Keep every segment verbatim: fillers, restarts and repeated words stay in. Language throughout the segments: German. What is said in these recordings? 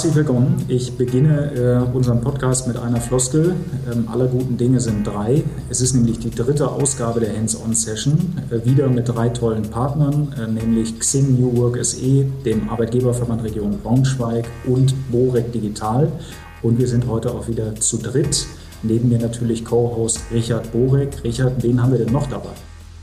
Herzlich willkommen. Ich beginne äh, unseren Podcast mit einer Floskel. Ähm, aller guten Dinge sind drei. Es ist nämlich die dritte Ausgabe der Hands-on-Session. Äh, wieder mit drei tollen Partnern, äh, nämlich Xing New Work S E, dem Arbeitgeberverband Region Braunschweig und Borek Digital. Und wir sind heute auch wieder zu dritt. Neben mir natürlich Co-Host Richard Borek. Richard, wen haben wir denn noch dabei?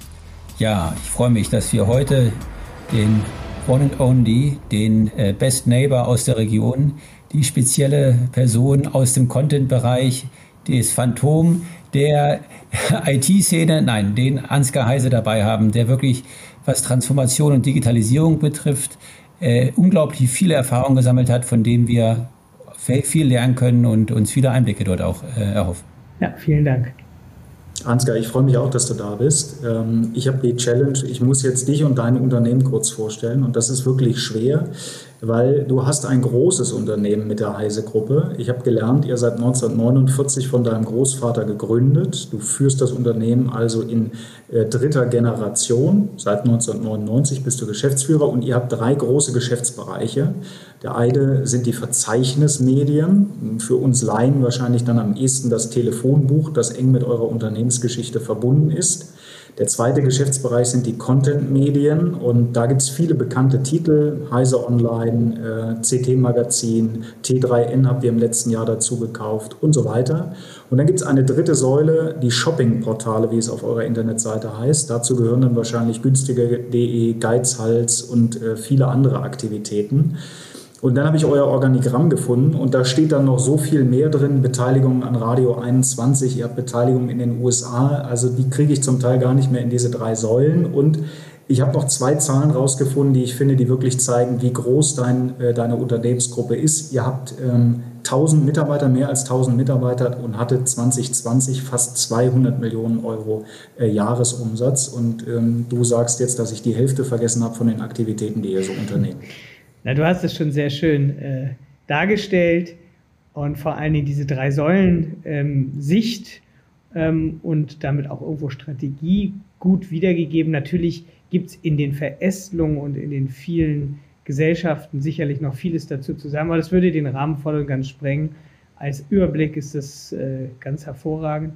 Ja, ich freue mich, dass wir heute den One and Only, den äh, Best Neighbor aus der Region, die spezielle Person aus dem Content-Bereich, das Phantom der I T-Szene, nein, den Ansgar Heise dabei haben, der wirklich, was Transformation und Digitalisierung betrifft, äh, unglaublich viele Erfahrungen gesammelt hat, von denen wir viel lernen können und uns viele Einblicke dort auch äh, erhoffen. Ja, vielen Dank. Ansgar, ich freue mich auch, dass du da bist. Ich habe die Challenge, ich muss jetzt dich und dein Unternehmen kurz vorstellen und das ist wirklich schwer, weil du hast ein großes Unternehmen mit der Heise-Gruppe. Ich habe gelernt, ihr seid neunzehnhundertneunundvierzig von deinem Großvater gegründet. Du führst das Unternehmen also in äh, dritter Generation. Seit neunzehnhundertneunundneunzig bist du Geschäftsführer und ihr habt drei große Geschäftsbereiche. Der eine sind die Verzeichnismedien, für uns Laien wahrscheinlich dann am ehesten das Telefonbuch, das eng mit eurer Unternehmensgeschichte verbunden ist. Der zweite Geschäftsbereich sind die Content-Medien und da gibt es viele bekannte Titel, Heise Online, äh, C T Magazin, T drei N habt ihr im letzten Jahr dazu gekauft und so weiter. Und dann gibt es eine dritte Säule, die Shopping-Portale, wie es auf eurer Internetseite heißt. Dazu gehören dann wahrscheinlich günstiger punkt de, Geizhals und äh, viele andere Aktivitäten. Und dann habe ich euer Organigramm gefunden und da steht dann noch so viel mehr drin, Beteiligung an Radio einundzwanzig, ihr habt Beteiligung in den U S A, also die kriege ich zum Teil gar nicht mehr in diese drei Säulen. Und ich habe noch zwei Zahlen rausgefunden, die ich finde, die wirklich zeigen, wie groß dein, äh, deine Unternehmensgruppe ist. Ihr habt ähm, tausend Mitarbeiter, mehr als tausend Mitarbeiter und hattet zwanzig zwanzig fast zweihundert Millionen Euro äh, Jahresumsatz. Und ähm, du sagst jetzt, dass ich die Hälfte vergessen habe von den Aktivitäten, die ihr so unternehmt. Na, du hast es schon sehr schön äh, dargestellt und vor allen Dingen diese drei Säulen ähm, Sicht ähm, und damit auch irgendwo Strategie gut wiedergegeben. Natürlich gibt es in den Verästelungen und in den vielen Gesellschaften sicherlich noch vieles dazu zu sagen, aber das würde den Rahmen voll und ganz sprengen. Als Überblick ist das äh, ganz hervorragend.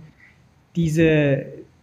Diese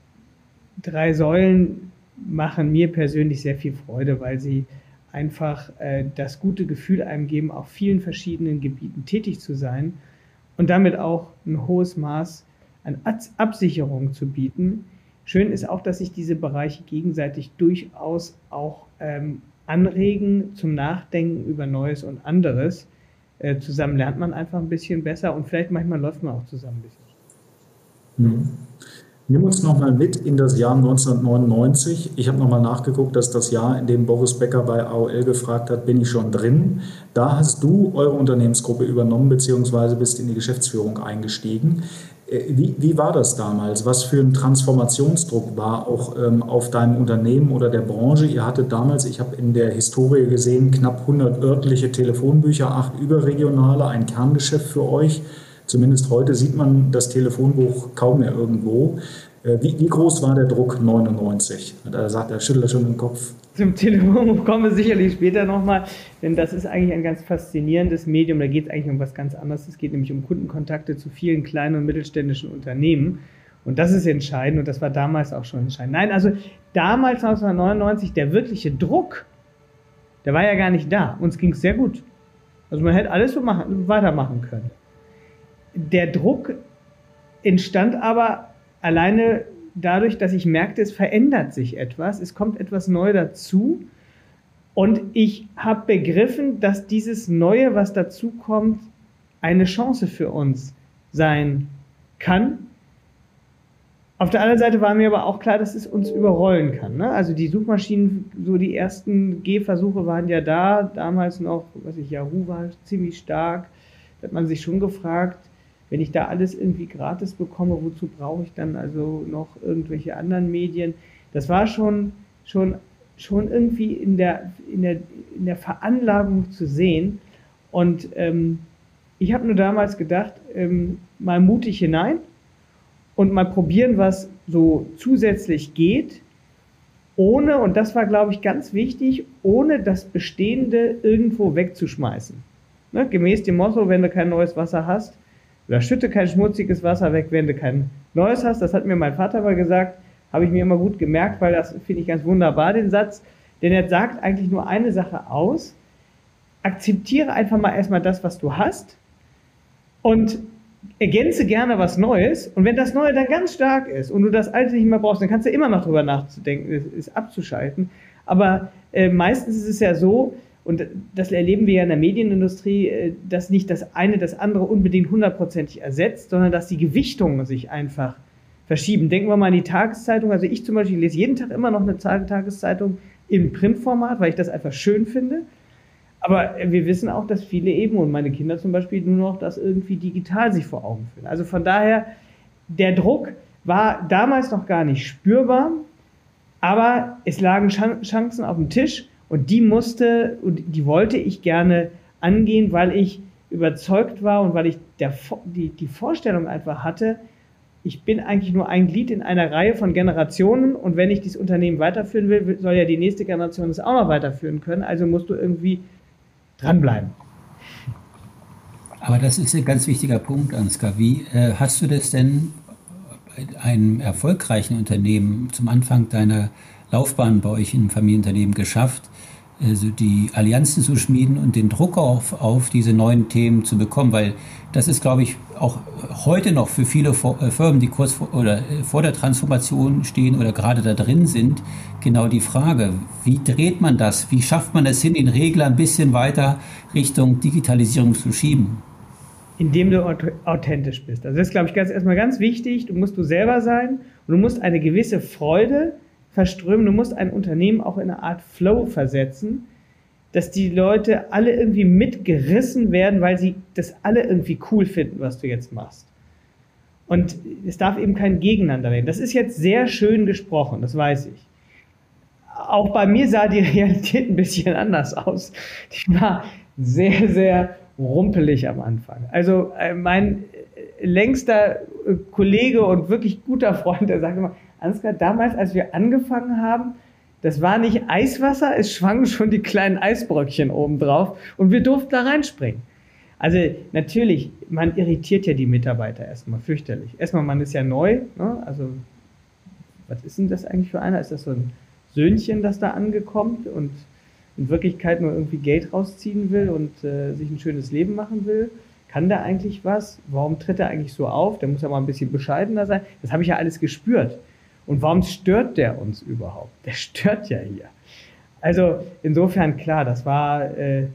drei Säulen machen mir persönlich sehr viel Freude, weil sie einfach äh, das gute Gefühl einem geben, auf vielen verschiedenen Gebieten tätig zu sein und damit auch ein hohes Maß an Absicherung zu bieten. Schön ist auch, dass sich diese Bereiche gegenseitig durchaus auch ähm, anregen zum Nachdenken über Neues und anderes. Äh, zusammen lernt man einfach ein bisschen besser und vielleicht manchmal läuft man auch zusammen ein bisschen. Mhm. Nimm uns nochmal mit in das Jahr neunzehnhundertneunundneunzig. Ich habe nochmal nachgeguckt, dass das Jahr, in dem Boris Becker bei A O L gefragt hat, bin ich schon drin. Da hast du eure Unternehmensgruppe übernommen bzw. bist in die Geschäftsführung eingestiegen. Wie, wie war das damals? Was für ein Transformationsdruck war auch ähm, auf deinem Unternehmen oder der Branche? Ihr hattet damals, ich habe in der Historie gesehen, knapp hundert örtliche Telefonbücher, acht überregionale, ein Kerngeschäft für euch. Zumindest heute sieht man das Telefonbuch kaum mehr irgendwo. Wie, wie groß war der Druck neunundneunzig? Da sagt er, schüttelt er schon den Kopf. Zum Telefonbuch kommen wir sicherlich später nochmal, denn das ist eigentlich ein ganz faszinierendes Medium. Da geht es eigentlich um was ganz anderes. Es geht nämlich um Kundenkontakte zu vielen kleinen und mittelständischen Unternehmen. Und das ist entscheidend und das war damals auch schon entscheidend. Nein, also damals neunzehnhundertneunundneunzig, der wirkliche Druck, der war ja gar nicht da. Uns ging es sehr gut. Also man hätte alles so machen, weitermachen können. Der Druck entstand aber alleine dadurch, dass ich merkte, es verändert sich etwas, es kommt etwas neu dazu und ich habe begriffen, dass dieses Neue, was dazu kommt, eine Chance für uns sein kann. Auf der anderen Seite war mir aber auch klar, dass es uns überrollen kann. Ne? Also die Suchmaschinen, so die ersten Gehversuche waren ja da, damals noch, was ich, Yahoo war ziemlich stark, da hat man sich schon gefragt, wenn ich da alles irgendwie gratis bekomme, wozu brauche ich dann also noch irgendwelche anderen Medien? Das war schon, schon, schon irgendwie in der, in der, in der Veranlagung zu sehen. Und ähm, ich habe nur damals gedacht, ähm, mal mutig hinein und mal probieren, was so zusätzlich geht, ohne, und das war, glaube ich, ganz wichtig, ohne das Bestehende irgendwo wegzuschmeißen. Ne? Gemäß dem Motto, wenn du kein neues Wasser hast, oder schütte kein schmutziges Wasser weg, wenn du kein neues hast. Das hat mir mein Vater mal gesagt, habe ich mir immer gut gemerkt, weil das finde ich ganz wunderbar, den Satz. Denn er sagt eigentlich nur eine Sache aus: Akzeptiere einfach mal erstmal das, was du hast, und ergänze gerne was Neues. Und wenn das Neue dann ganz stark ist und du das Alte nicht mehr brauchst, dann kannst du immer noch drüber nachzudenken, es, es abzuschalten. Aber äh, meistens ist es ja so, und das erleben wir ja in der Medienindustrie, äh, dass nicht das eine das andere unbedingt hundertprozentig ersetzt, sondern dass die Gewichtungen sich einfach verschieben. Denken wir mal an die Tageszeitung. Also ich zum Beispiel lese jeden Tag immer noch eine Tageszeitung im Printformat, weil ich das einfach schön finde. Aber wir wissen auch, dass viele eben, und meine Kinder zum Beispiel, nur noch das irgendwie digital sich vor Augen führen. Also von daher, der Druck war damals noch gar nicht spürbar, aber es lagen Chancen auf dem Tisch, und die musste und die wollte ich gerne angehen, weil ich überzeugt war und weil ich der, die, die Vorstellung einfach hatte, ich bin eigentlich nur ein Glied in einer Reihe von Generationen, und wenn ich dieses Unternehmen weiterführen will, soll ja die nächste Generation es auch noch weiterführen können, also musst du irgendwie dranbleiben. Aber das ist ein ganz wichtiger Punkt, Ansgar. Wie äh, hast du das denn bei einem erfolgreichen Unternehmen zum Anfang deiner Laufbahn bei euch im Familienunternehmen geschafft, also die Allianzen zu schmieden und den Druck auf, auf diese neuen Themen zu bekommen? Weil das ist, glaube ich, auch heute noch für viele Firmen, die kurz vor, oder vor der Transformation stehen oder gerade da drin sind, genau die Frage: Wie dreht man das? Wie schafft man es hin, den Regler ein bisschen weiter Richtung Digitalisierung zu schieben? Indem du authentisch bist. Also das ist, glaube ich, ganz, erstmal ganz wichtig. Du musst du selber sein, und du musst eine gewisse Freude verströmen. Du musst ein Unternehmen auch in eine Art Flow versetzen, dass die Leute alle irgendwie mitgerissen werden, weil sie das alle irgendwie cool finden, was du jetzt machst. Und es darf eben kein Gegeneinander werden. Das ist jetzt sehr schön gesprochen, das weiß ich. Auch bei mir sah die Realität ein bisschen anders aus. Die war sehr, sehr rumpelig am Anfang. Also mein längster Kollege und wirklich guter Freund, der sagte immer: Ansgar, damals, als wir angefangen haben, das war nicht Eiswasser, es schwangen schon die kleinen Eisbröckchen oben drauf und wir durften da reinspringen. Also natürlich, man irritiert ja die Mitarbeiter erstmal fürchterlich. Erstmal, man ist ja neu, ne? Also was ist denn das eigentlich für einer? Ist das so ein Söhnchen, das da angekommt und in Wirklichkeit nur irgendwie Geld rausziehen will und äh, sich ein schönes Leben machen will? Kann der eigentlich was? Warum tritt er eigentlich so auf? Der muss ja mal ein bisschen bescheidener sein. Das habe ich ja alles gespürt. Und warum stört der uns überhaupt? Der stört ja hier. Also insofern, klar, das war äh,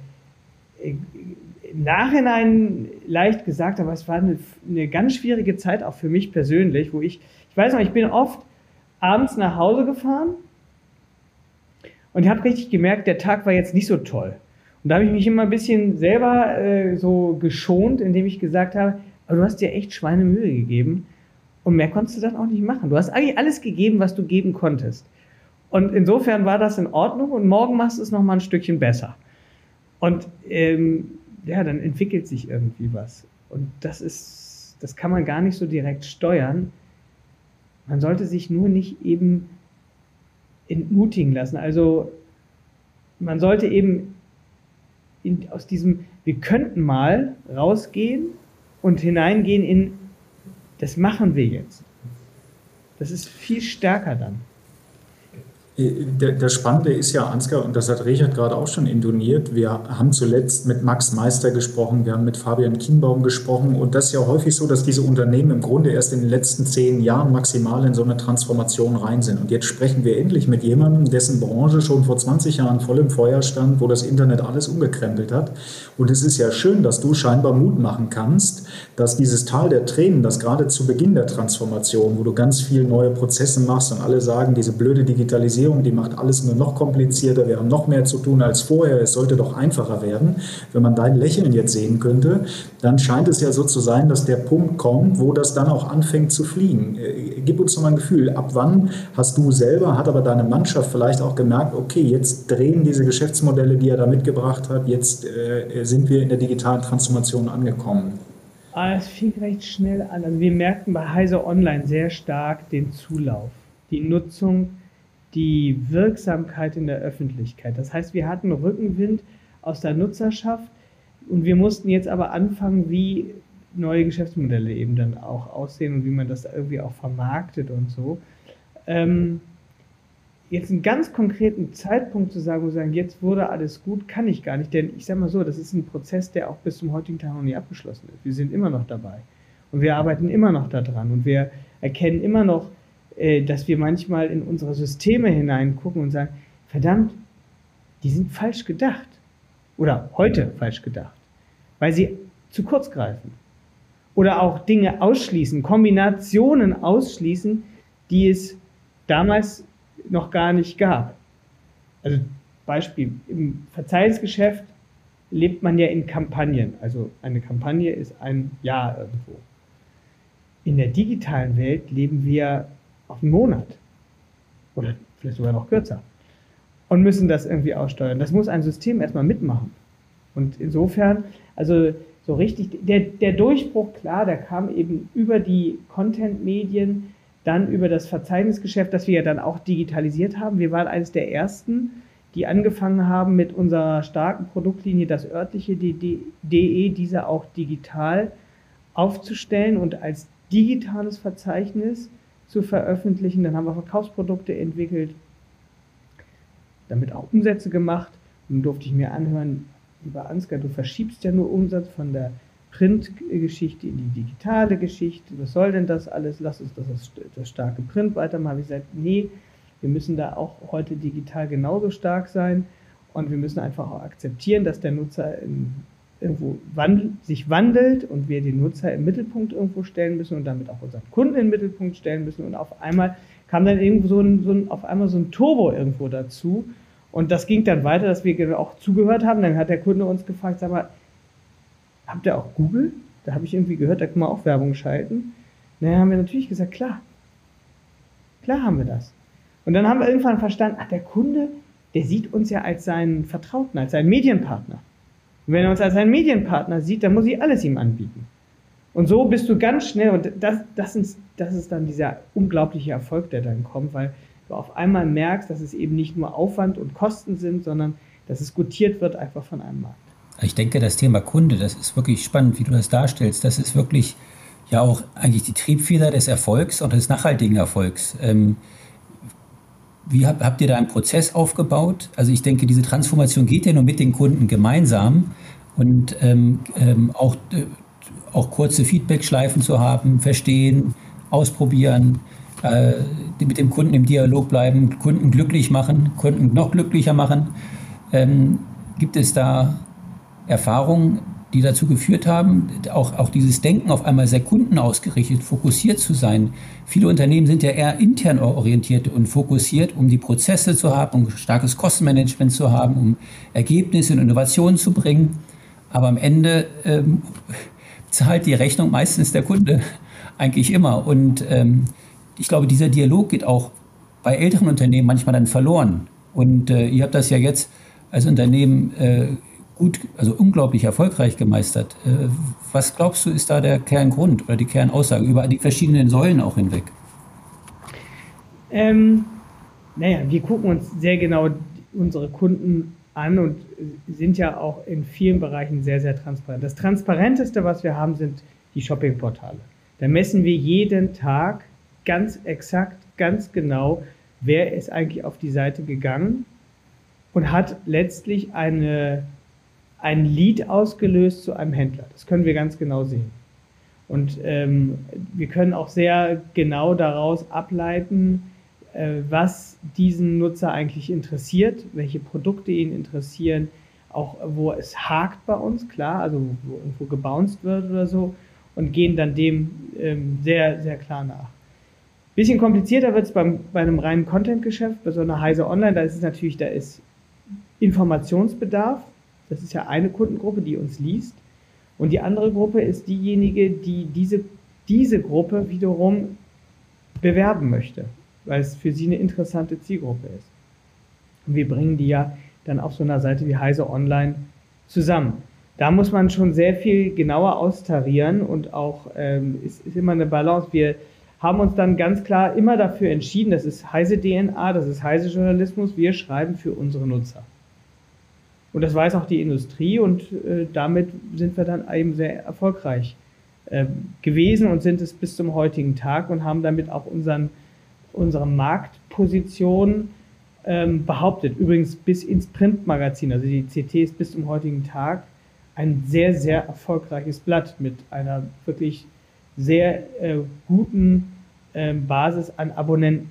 im Nachhinein leicht gesagt, aber es war eine, eine ganz schwierige Zeit auch für mich persönlich, wo ich, ich weiß noch, ich bin oft abends nach Hause gefahren und ich habe richtig gemerkt, der Tag war jetzt nicht so toll. Und da habe ich mich immer ein bisschen selber äh, so geschont, indem ich gesagt habe: Aber du hast dir echt Schweinemühe gegeben. Und mehr konntest du dann auch nicht machen. Du hast eigentlich alles gegeben, was du geben konntest. Und insofern war das in Ordnung, und morgen machst du es nochmal ein Stückchen besser. Und ähm, ja, dann entwickelt sich irgendwie was. Und das ist, das kann man gar nicht so direkt steuern. Man sollte sich nur nicht eben entmutigen lassen. Also man sollte eben in, aus diesem, wir könnten mal rausgehen und hineingehen in, das machen wir jetzt. Das ist viel stärker dann. Das Spannende ist ja, Ansgar, und das hat Richard gerade auch schon intoniert, wir haben zuletzt mit Max Meister gesprochen, wir haben mit Fabian Kienbaum gesprochen, und das ist ja häufig so, dass diese Unternehmen im Grunde erst in den letzten zehn Jahren maximal in so eine Transformation rein sind. Und jetzt sprechen wir endlich mit jemandem, dessen Branche schon vor zwanzig Jahren voll im Feuer stand, wo das Internet alles umgekrempelt hat. Und es ist ja schön, dass du scheinbar Mut machen kannst, dass dieses Tal der Tränen, das gerade zu Beginn der Transformation, wo du ganz viel neue Prozesse machst und alle sagen, diese blöde Digitalisierung, die macht alles nur noch komplizierter, wir haben noch mehr zu tun als vorher, es sollte doch einfacher werden. Wenn man dein Lächeln jetzt sehen könnte, dann scheint es ja so zu sein, dass der Punkt kommt, wo das dann auch anfängt zu fliegen. Gib uns noch mal ein Gefühl, ab wann hast du selber, hat aber deine Mannschaft vielleicht auch gemerkt, okay, jetzt drehen diese Geschäftsmodelle, die er da mitgebracht hat, jetzt äh, sind wir in der digitalen Transformation angekommen? Ah, es fing recht schnell an. Also wir merkten bei Heise Online sehr stark den Zulauf, die Nutzung, die Wirksamkeit in der Öffentlichkeit. Das heißt, wir hatten Rückenwind aus der Nutzerschaft. Und wir mussten jetzt aber anfangen, wie neue Geschäftsmodelle eben dann auch aussehen und wie man das irgendwie auch vermarktet und so. Ähm, jetzt einen ganz konkreten Zeitpunkt zu sagen, wo wir sagen, jetzt wurde alles gut, kann ich gar nicht. Denn ich sage mal so, das ist ein Prozess, der auch bis zum heutigen Tag noch nie abgeschlossen ist. Wir sind immer noch dabei. Und wir arbeiten immer noch daran. Und wir erkennen immer noch, äh, dass wir manchmal in unsere Systeme hineingucken und sagen, verdammt, die sind falsch gedacht. Oder heute falsch gedacht. Weil sie zu kurz greifen. Oder auch Dinge ausschließen, Kombinationen ausschließen, die es damals noch gar nicht gab. Also Beispiel, im Verzeichnisgeschäft lebt man ja in Kampagnen. Also eine Kampagne ist ein Jahr irgendwo. In der digitalen Welt leben wir auf einen Monat. Oder vielleicht sogar noch kürzer. Und müssen das irgendwie aussteuern. Das muss ein System erstmal mitmachen. Und insofern, also so richtig, der, der Durchbruch, klar, der kam eben über die Content-Medien, dann über das Verzeichnisgeschäft, das wir ja dann auch digitalisiert haben. Wir waren eines der ersten, die angefangen haben mit unserer starken Produktlinie, das örtliche punkt de, diese auch digital aufzustellen und als digitales Verzeichnis zu veröffentlichen. Dann haben wir Verkaufsprodukte entwickelt, damit auch Umsätze gemacht. Und dann durfte ich mir anhören, lieber Ansgar, du verschiebst ja nur Umsatz von der Printgeschichte in die digitale Geschichte. Was soll denn das alles? Lass uns das, das starke Print weitermachen. Ich gesagt, nee, wir müssen da auch heute digital genauso stark sein und wir müssen einfach auch akzeptieren, dass der Nutzer in, irgendwo wandel, sich wandelt und wir den Nutzer im Mittelpunkt irgendwo stellen müssen und damit auch unseren Kunden im Mittelpunkt stellen müssen. Und auf einmal kam dann irgendwo so ein, so ein, auf einmal so ein Turbo irgendwo dazu. Und das ging dann weiter, dass wir auch zugehört haben. Dann hat der Kunde uns gefragt, sag mal, habt ihr auch Google? Da habe ich irgendwie gehört, da kann man auch Werbung schalten. Naja, haben wir natürlich gesagt, klar. Klar haben wir das. Und dann haben wir irgendwann verstanden, ach, der Kunde, der sieht uns ja als seinen Vertrauten, als seinen Medienpartner. Und wenn er uns als seinen Medienpartner sieht, dann muss ich alles ihm anbieten. Und so bist du ganz schnell, und das, das, ist, das ist dann dieser unglaubliche Erfolg, der dann kommt, weil du auf einmal merkst, dass es eben nicht nur Aufwand und Kosten sind, sondern dass es gutiert wird einfach von einem Markt. Ich denke, das Thema Kunde, das ist wirklich spannend, wie du das darstellst. Das ist wirklich ja auch eigentlich die Triebfeder des Erfolgs und des nachhaltigen Erfolgs. Ähm, wie habt, habt ihr da einen Prozess aufgebaut? Also ich denke, diese Transformation geht ja nur mit den Kunden gemeinsam und ähm, ähm, auch, äh, auch kurze Feedback-Schleifen zu haben, verstehen, ausprobieren, äh, mit dem Kunden im Dialog bleiben, Kunden glücklich machen, Kunden noch glücklicher machen. Ähm, gibt es da Erfahrungen, die dazu geführt haben, auch, auch dieses Denken auf einmal sehr kundenausgerichtet, fokussiert zu sein. Viele Unternehmen sind ja eher intern orientiert und fokussiert, um die Prozesse zu haben, um starkes Kostenmanagement zu haben, um Ergebnisse und Innovationen zu bringen. Aber am Ende ähm, zahlt die Rechnung meistens der Kunde eigentlich immer. Und ähm, ich glaube, dieser Dialog geht auch bei älteren Unternehmen manchmal dann verloren. Und äh, ihr habt das ja jetzt als Unternehmen äh, gut, also unglaublich erfolgreich gemeistert. Äh, was glaubst du, ist da der Kerngrund oder die Kernaussage über die verschiedenen Säulen auch hinweg? Ähm, naja, wir gucken uns sehr genau unsere Kunden an und sind ja auch in vielen Bereichen sehr, sehr transparent. Das Transparenteste, was wir haben, sind die Shoppingportale. Da messen wir jeden Tag ganz exakt, ganz genau, wer ist eigentlich auf die Seite gegangen und hat letztlich eine ein Lead ausgelöst zu einem Händler. Das können wir ganz genau sehen. Und ähm, wir können auch sehr genau daraus ableiten, äh, was diesen Nutzer eigentlich interessiert, welche Produkte ihn interessieren, auch wo es hakt bei uns, klar, also wo irgendwo gebounced wird oder so, und gehen dann dem ähm, sehr, sehr klar nach. Bisschen komplizierter wird es beim, bei einem reinen Content-Geschäft, bei so einer Heise Online, da ist es natürlich, da ist Informationsbedarf. Das ist ja eine Kundengruppe, die uns liest. Und die andere Gruppe ist diejenige, die diese, diese Gruppe wiederum bewerben möchte, weil es für sie eine interessante Zielgruppe ist. Und wir bringen die ja dann auf so einer Seite wie Heise Online zusammen. Da muss man schon sehr viel genauer austarieren und auch ähm, ist, ist immer eine Balance. Wir haben uns dann ganz klar immer dafür entschieden, das ist Heise D N A, das ist Heise Journalismus, wir schreiben für unsere Nutzer. Und das weiß auch die Industrie und äh, damit sind wir dann eben sehr erfolgreich äh, gewesen und sind es bis zum heutigen Tag und haben damit auch unseren, unsere Marktposition ähm, behauptet. Übrigens bis ins Printmagazin, also die C T ist bis zum heutigen Tag ein sehr, sehr erfolgreiches Blatt mit einer wirklich sehr äh, guten äh, Basis an Abonnenten.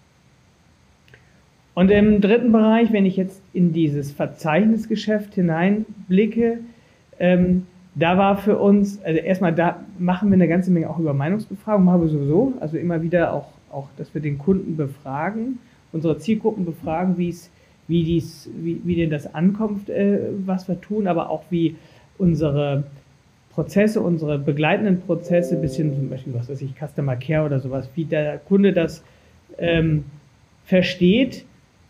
Und im dritten Bereich, wenn ich jetzt in dieses Verzeichnisgeschäft hineinblicke, ähm, da war für uns, also erstmal da machen wir eine ganze Menge auch über Meinungsbefragung, machen wir sowieso, also immer wieder auch, auch dass wir den Kunden befragen, unsere Zielgruppen befragen, wie es, wie dies, wie, wie denn das ankommt, äh, was wir tun, aber auch wie unsere Prozesse, unsere begleitenden Prozesse, bis hin zum Beispiel, was weiß ich, Customer Care oder sowas, wie der Kunde das ähm, versteht.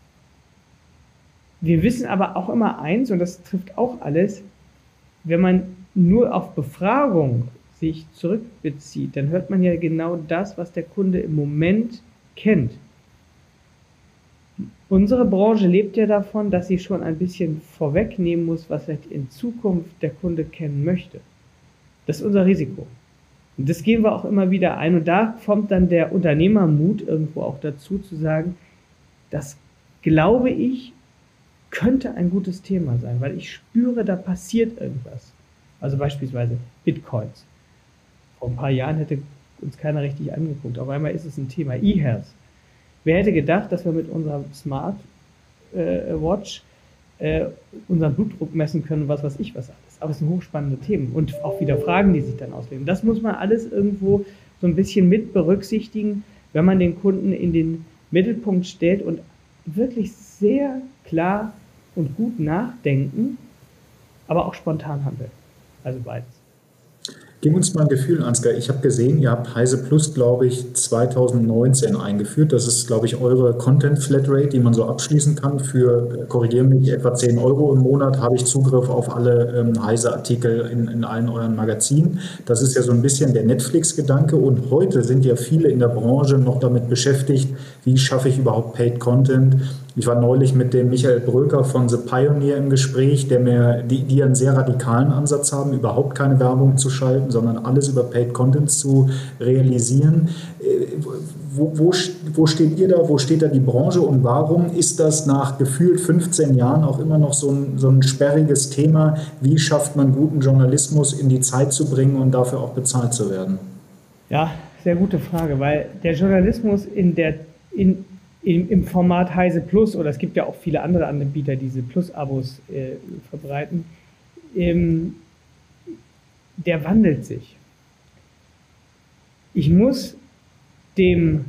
Wir wissen aber auch immer eins, und das trifft auch alles, wenn man nur auf Befragung sich zurückbezieht, dann hört man ja genau das, was der Kunde im Moment kennt. Unsere Branche lebt ja davon, dass sie schon ein bisschen vorwegnehmen muss, was vielleicht in Zukunft der Kunde kennen möchte. Das ist unser Risiko. Und das gehen wir auch immer wieder ein. Und da kommt dann der Unternehmermut irgendwo auch dazu, zu sagen, das glaube ich, könnte ein gutes Thema sein, weil ich spüre, da passiert irgendwas. Also beispielsweise Bitcoins. Vor ein paar Jahren hätte uns keiner richtig angeguckt. Auf einmal ist es ein Thema. E-Health. Wer hätte gedacht, dass wir mit unserer Smart äh, Watch äh, unseren Blutdruck messen können, was weiß ich was alles. Aber es sind hochspannende Themen und auch wieder Fragen, die sich dann ausleben. Das muss man alles irgendwo so ein bisschen mit berücksichtigen, wenn man den Kunden in den Mittelpunkt stellt und wirklich sehr klar und gut nachdenken, aber auch spontan handeln. Also beides. Gib uns mal ein Gefühl, Ansgar. Ich habe gesehen, ihr habt Heise Plus, glaube ich, zwanzig neunzehn eingeführt. Das ist, glaube ich, eure Content Flatrate, die man so abschließen kann. Für, korrigieren mich, etwa zehn Euro im Monat habe ich Zugriff auf alle ähm, Heise-Artikel in, in allen euren Magazinen. Das ist ja so ein bisschen der Netflix-Gedanke. Und heute sind ja viele in der Branche noch damit beschäftigt, wie schaffe ich überhaupt Paid Content. Ich war neulich mit dem Michael Bröker von The Pioneer im Gespräch, der mir, die, die einen sehr radikalen Ansatz haben, überhaupt keine Werbung zu schalten, sondern alles über Paid Content zu realisieren. Wo, wo, wo steht ihr da, wo steht da die Branche und warum ist das nach gefühlt fünfzehn Jahren auch immer noch so ein, so ein sperriges Thema? Wie schafft man guten Journalismus in die Zeit zu bringen und dafür auch bezahlt zu werden? Ja, sehr gute Frage, weil der Journalismus in der, in, in, im Format Heise Plus, oder es gibt ja auch viele andere Anbieter, die diese Plus-Abos äh, verbreiten, ähm, der wandelt sich. Ich muss dem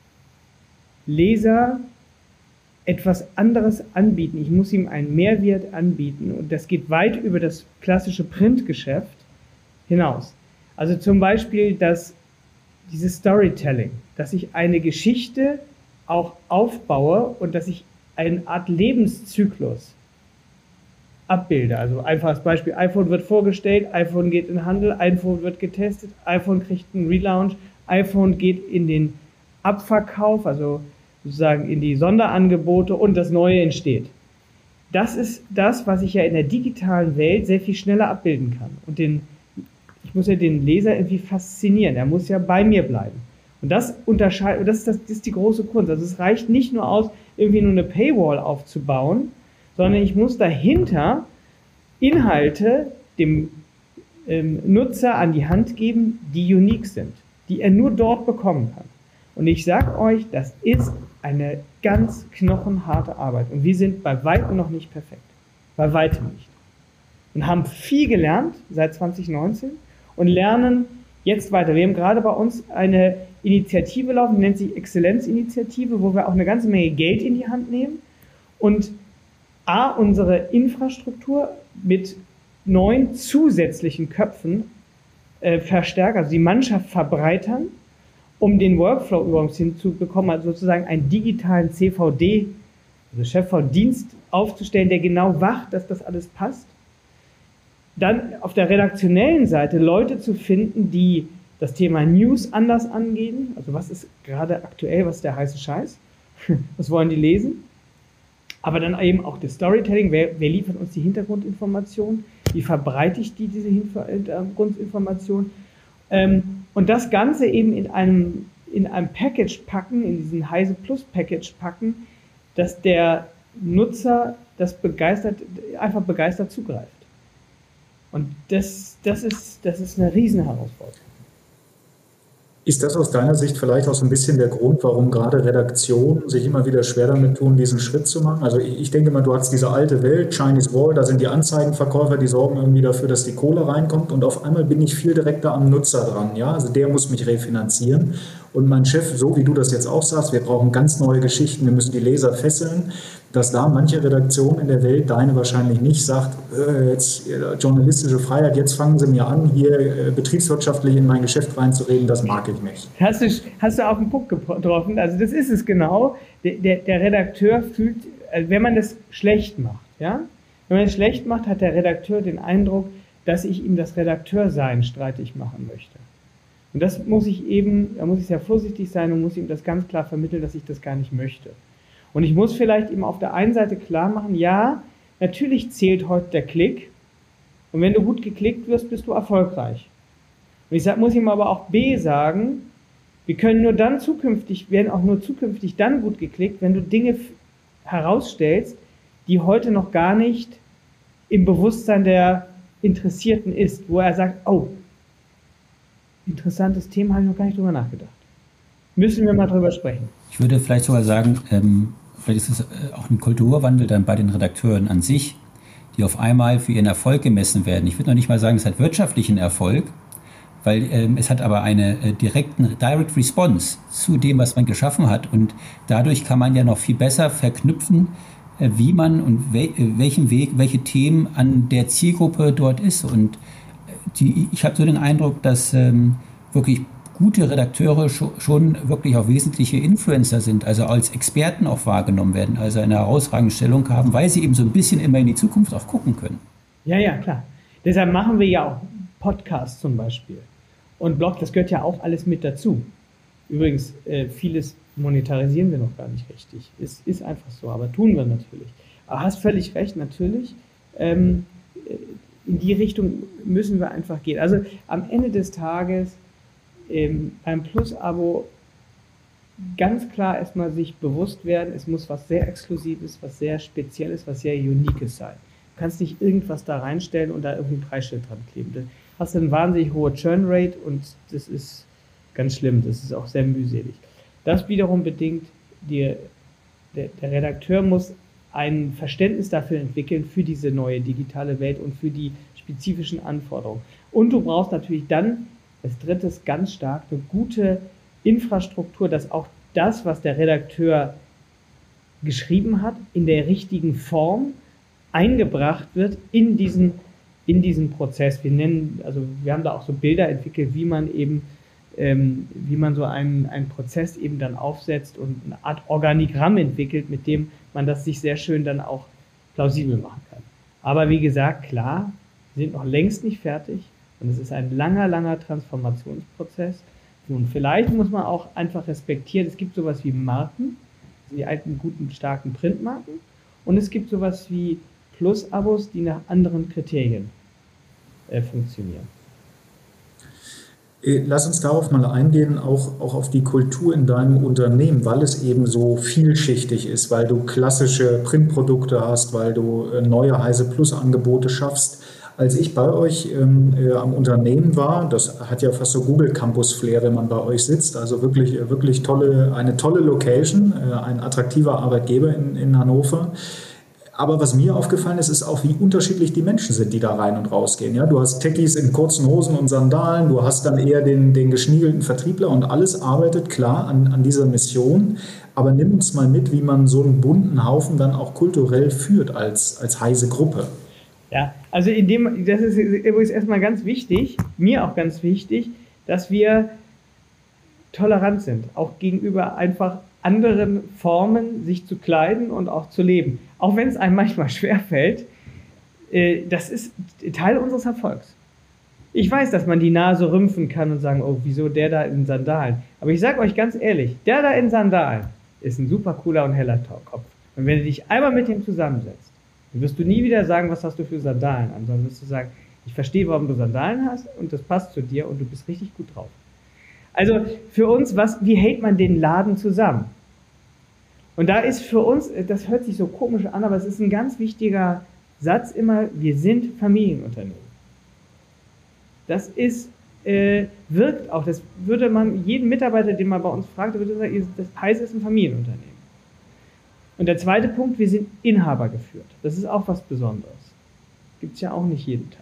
Leser etwas anderes anbieten. Ich muss ihm einen Mehrwert anbieten und das geht weit über das klassische Printgeschäft hinaus. Also zum Beispiel das, dieses Storytelling, dass ich eine Geschichte auch aufbaue und dass ich eine Art Lebenszyklus abbilde. Also einfaches Beispiel, iPhone wird vorgestellt, iPhone geht in den Handel, iPhone wird getestet, iPhone kriegt einen Relaunch, iPhone geht in den Abverkauf, also sozusagen in die Sonderangebote und das Neue entsteht. Das ist das, was ich ja in der digitalen Welt sehr viel schneller abbilden kann. Und den, ich muss ja den Leser irgendwie faszinieren, er muss ja bei mir bleiben. Und das unterscheidet, das ist, das, das ist die große Kunst. Also es reicht nicht nur aus, irgendwie nur eine Paywall aufzubauen, sondern ich muss dahinter Inhalte dem ähm, Nutzer an die Hand geben, die unique sind, die er nur dort bekommen kann. Und ich sage euch, das ist eine ganz knochenharte Arbeit. Und wir sind bei weitem noch nicht perfekt. Bei weitem nicht. Und haben viel gelernt seit zwanzig neunzehn und lernen jetzt weiter. Wir haben gerade bei uns eine Initiative laufen, die nennt sich Exzellenzinitiative, wo wir auch eine ganze Menge Geld in die Hand nehmen und A, unsere Infrastruktur mit neun zusätzlichen Köpfen äh, verstärken, also die Mannschaft verbreitern, um den Workflow übrigens hinzubekommen, also sozusagen einen digitalen C V D, also Chef-V-Dienst aufzustellen, der genau wacht, dass das alles passt. Dann auf der redaktionellen Seite Leute zu finden, die das Thema News anders angehen, also was ist gerade aktuell, was ist der heiße Scheiß, was wollen die lesen? aber dann eben auch das Storytelling, wer, wer liefert uns die Hintergrundinformation, wie verbreite ich die, diese Hintergrundinformation, ähm, und das Ganze eben in einem, in einem Package packen, in diesen Heise Plus Package packen, dass der Nutzer das begeistert, einfach begeistert zugreift. Und das, das, ist, das ist eine Riesenherausforderung. Ist das aus deiner Sicht vielleicht auch so ein bisschen der Grund, warum gerade Redaktionen sich immer wieder schwer damit tun, diesen Schritt zu machen? Also ich denke mal, du hast diese alte Welt, Chinese Wall, da sind die Anzeigenverkäufer, die sorgen irgendwie dafür, dass die Kohle reinkommt und auf einmal bin ich viel direkter am Nutzer dran. Ja? Also der muss mich refinanzieren und mein Chef, so wie du das jetzt auch sagst, wir brauchen ganz neue Geschichten, wir müssen die Leser fesseln, dass da manche Redaktion in der Welt, deine wahrscheinlich nicht, sagt, äh, jetzt äh, journalistische Freiheit, jetzt fangen sie mir an, hier äh, betriebswirtschaftlich in mein Geschäft reinzureden, das mag ich nicht. Hast du, hast du auf den Punkt getroffen, also das ist es genau, der, der, der Redakteur fühlt, also wenn man das schlecht macht, ja, wenn man es schlecht macht, hat der Redakteur den Eindruck, dass ich ihm das Redakteursein streitig machen möchte. Und das muss ich eben, da muss ich sehr vorsichtig sein und muss ihm das ganz klar vermitteln, dass ich das gar nicht möchte. Und ich muss vielleicht ihm auf der einen Seite klar machen, ja, natürlich zählt heute der Klick und wenn du gut geklickt wirst, bist du erfolgreich. Und ich sag, muss ihm aber auch B sagen, wir können nur dann zukünftig, werden auch nur zukünftig dann gut geklickt, wenn du Dinge herausstellst, die heute noch gar nicht im Bewusstsein der Interessierten ist, wo er sagt, oh, interessantes Thema, habe ich noch gar nicht drüber nachgedacht. Müssen wir mal drüber sprechen. Ich würde vielleicht sogar sagen, ähm, vielleicht ist es auch ein Kulturwandel dann bei den Redakteuren an sich, die auf einmal für ihren Erfolg gemessen werden. Ich würde noch nicht mal sagen, es hat wirtschaftlichen Erfolg, weil ähm, es hat aber eine äh, direkten Direct Response zu dem, was man geschaffen hat. Und dadurch kann man ja noch viel besser verknüpfen, äh, wie man und we welchen Weg, welche Themen an der Zielgruppe dort ist. Und die, ich habe so den Eindruck, dass ähm, wirklich gute Redakteure schon, schon wirklich auch wesentliche Influencer sind, also als Experten auch wahrgenommen werden, also eine herausragende Stellung haben, weil sie eben so ein bisschen immer in die Zukunft auch gucken können. Ja, ja, klar. Deshalb machen wir ja auch Podcasts zum Beispiel. Und Blog, das gehört ja auch alles mit dazu. Übrigens, äh, vieles monetarisieren wir noch gar nicht richtig. Ist, ist einfach so, aber tun wir natürlich. Aber hast völlig recht, natürlich. Ähm, in die Richtung müssen wir einfach gehen. Also am Ende des Tages ähm, beim Plus-Abo ganz klar erstmal sich bewusst werden, es muss was sehr Exklusives, was sehr Spezielles, was sehr Uniques sein. Du kannst nicht irgendwas da reinstellen und da irgendwie ein Preisschild dran kleben. Du hast eine wahnsinnig hohe Churn-Rate und das ist ganz schlimm, das ist auch sehr mühselig. Das wiederum bedingt, die, der, der Redakteur muss ein Verständnis dafür entwickeln, für diese neue digitale Welt und für die spezifischen Anforderungen. Und du brauchst natürlich dann, als drittes ganz stark, eine gute Infrastruktur, dass auch das, was der Redakteur geschrieben hat, in der richtigen Form eingebracht wird in diesen, in diesen Prozess. Wir nennen, also wir haben da auch so Bilder entwickelt, wie man eben, ähm, wie man so einen, einen Prozess eben dann aufsetzt und eine Art Organigramm entwickelt, mit dem man das sich sehr schön dann auch plausibel machen kann. Aber wie gesagt, klar, wir sind noch längst nicht fertig und es ist ein langer, langer Transformationsprozess. Und vielleicht muss man auch einfach respektieren, es gibt sowas wie Marken, die alten, guten, starken Printmarken, und es gibt sowas wie Plus-Abos, die nach anderen Kriterien äh, funktionieren. Lass uns darauf mal eingehen, auch, auch auf die Kultur in deinem Unternehmen, weil es eben so vielschichtig ist, weil du klassische Printprodukte hast, weil du neue Heise Plus Angebote schaffst. Als ich bei euch ähm, äh, am Unternehmen war, das hat ja fast so Google Campus Flair, wenn man bei euch sitzt, also wirklich, wirklich tolle, eine tolle Location, äh, ein attraktiver Arbeitgeber in, in Hannover. Aber was mir aufgefallen ist, ist auch, wie unterschiedlich die Menschen sind, die da rein und rausgehen. Ja, du hast Techies in kurzen Hosen und Sandalen, du hast dann eher den, den geschniegelten Vertriebler und alles arbeitet klar an, an dieser Mission. Aber nimm uns mal mit, wie man so einen bunten Haufen dann auch kulturell führt als, als Heise Gruppe. Ja, also in dem, das ist übrigens erstmal ganz wichtig, mir auch ganz wichtig, dass wir tolerant sind, auch gegenüber einfach anderen Formen, sich zu kleiden und auch zu leben. Auch wenn es einem manchmal schwerfällt, äh, das ist Teil unseres Erfolgs. Ich weiß, dass man die Nase rümpfen kann und sagen, oh, wieso der da in Sandalen? Aber ich sage euch ganz ehrlich, der da in Sandalen ist ein super cooler und heller Kopf. Und wenn du dich einmal mit dem zusammensetzt, dann wirst du nie wieder sagen, was hast du für Sandalen an, sondern wirst du sagen, ich verstehe, warum du Sandalen hast und das passt zu dir und du bist richtig gut drauf. Also für uns, was, wie hält man den Laden zusammen? Und da ist für uns, das hört sich so komisch an, aber es ist ein ganz wichtiger Satz immer, wir sind Familienunternehmen. Das ist, äh, wirkt auch, das würde man, jeden Mitarbeiter, den man bei uns fragt, würde sagen, das heißt, es ist ein Familienunternehmen. Und der zweite Punkt, wir sind Inhaber geführt. Das ist auch was Besonderes. Gibt es ja auch nicht jeden Tag.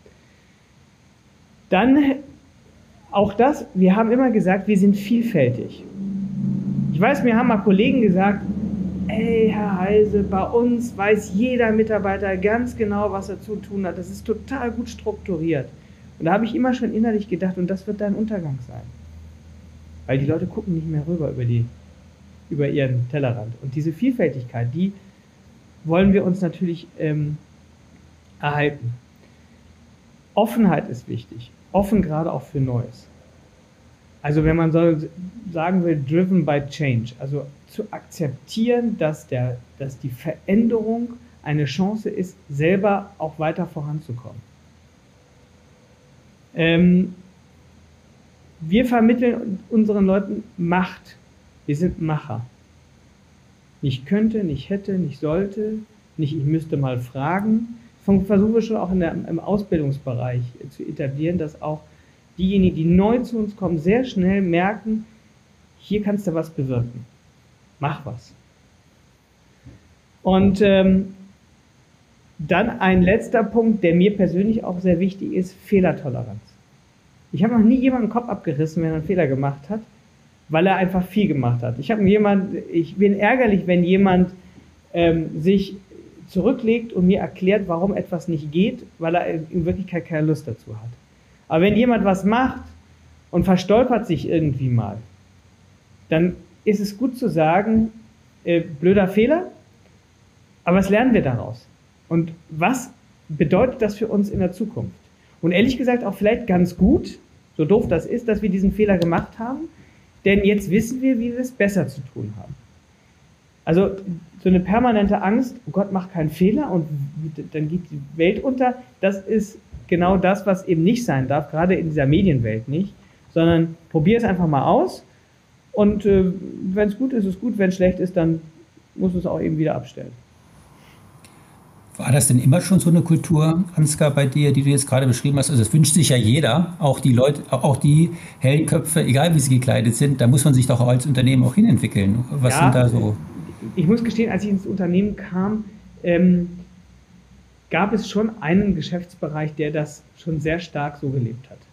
Dann, auch das, wir haben immer gesagt, wir sind vielfältig. Ich weiß, mir haben mal Kollegen gesagt, ey, Herr Heise, bei uns weiß jeder Mitarbeiter ganz genau, was er zu tun hat. Das ist total gut strukturiert. Und da habe ich immer schon innerlich gedacht, und das wird dein Untergang sein. Weil die Leute gucken nicht mehr rüber über, die, über ihren Tellerrand. Und diese Vielfältigkeit, die wollen wir uns natürlich ähm, erhalten. Offenheit ist wichtig. Offen gerade auch für Neues. Also wenn man so sagen will, driven by change, also zu akzeptieren, dass, der, dass die Veränderung eine Chance ist, selber auch weiter voranzukommen. Ähm, wir vermitteln unseren Leuten Macht. Wir sind Macher. Nicht könnte, nicht hätte, nicht sollte, nicht ich müsste mal fragen. Versuchen wir schon auch in der, im Ausbildungsbereich zu etablieren, dass auch diejenigen, die neu zu uns kommen, sehr schnell merken, hier kannst du was bewirken. Mach was. Und ähm, dann ein letzter Punkt, der mir persönlich auch sehr wichtig ist, Fehlertoleranz. Ich habe noch nie jemanden den Kopf abgerissen, wenn er einen Fehler gemacht hat, weil er einfach viel gemacht hat. Ich habe jemand, ich bin ärgerlich, wenn jemand ähm, sich zurücklegt und mir erklärt, warum etwas nicht geht, weil er in Wirklichkeit keine Lust dazu hat. Aber wenn jemand was macht und verstolpert sich irgendwie mal, dann ist es gut zu sagen, äh, blöder Fehler, aber was lernen wir daraus? Und was bedeutet das für uns in der Zukunft? Und ehrlich gesagt auch vielleicht ganz gut, so doof das ist, dass wir diesen Fehler gemacht haben, denn jetzt wissen wir, wie wir es besser zu tun haben. Also so eine permanente Angst, oh Gott, mach keinen Fehler und dann geht die Welt unter, das ist genau das, was eben nicht sein darf, gerade in dieser Medienwelt nicht, sondern probier es einfach mal aus und äh, wenn es gut ist, ist es gut, wenn es schlecht ist, dann musst du es auch eben wieder abstellen. War das denn immer schon so eine Kultur, Ansgar, bei dir, die du jetzt gerade beschrieben hast? Also das wünscht sich ja jeder, auch die Leute, auch die hellen Köpfe, egal wie sie gekleidet sind, da muss man sich doch auch als Unternehmen auch hinentwickeln. Was ja, sind da so? Ich muss gestehen, als ich ins Unternehmen kam, ähm, gab es schon einen Geschäftsbereich, der das schon sehr stark so gelebt hat.